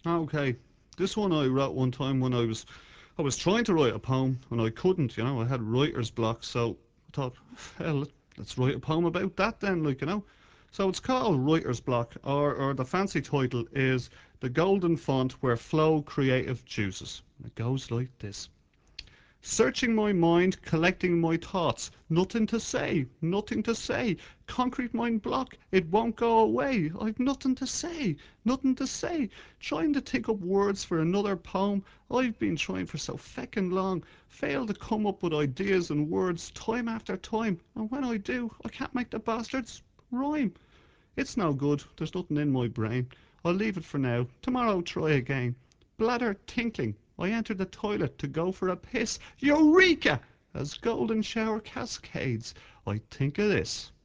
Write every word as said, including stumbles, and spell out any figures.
Okay, this one I wrote one time when I was I was trying to write a poem and I couldn't, you know, I had writer's block, so I thought, hell, let's write a poem about that then, like, you know. So it's called Writer's Block, or, or the fancy title is The Golden Font Where Flow Creative Juices. It goes like this. Searching my mind, collecting my thoughts. Nothing to say, nothing to say. Concrete mind block, it won't go away. I've nothing to say, nothing to say. Trying to think up words for another poem. I've been trying for so feckin' long. Fail to come up with ideas and words time after time. And when I do, I can't make the bastards rhyme. It's no good, there's nothing in my brain. I'll leave it for now. Tomorrow try again. Bladder tinkling. I enter the toilet to go for a piss. Eureka! As golden shower cascades, I think of this.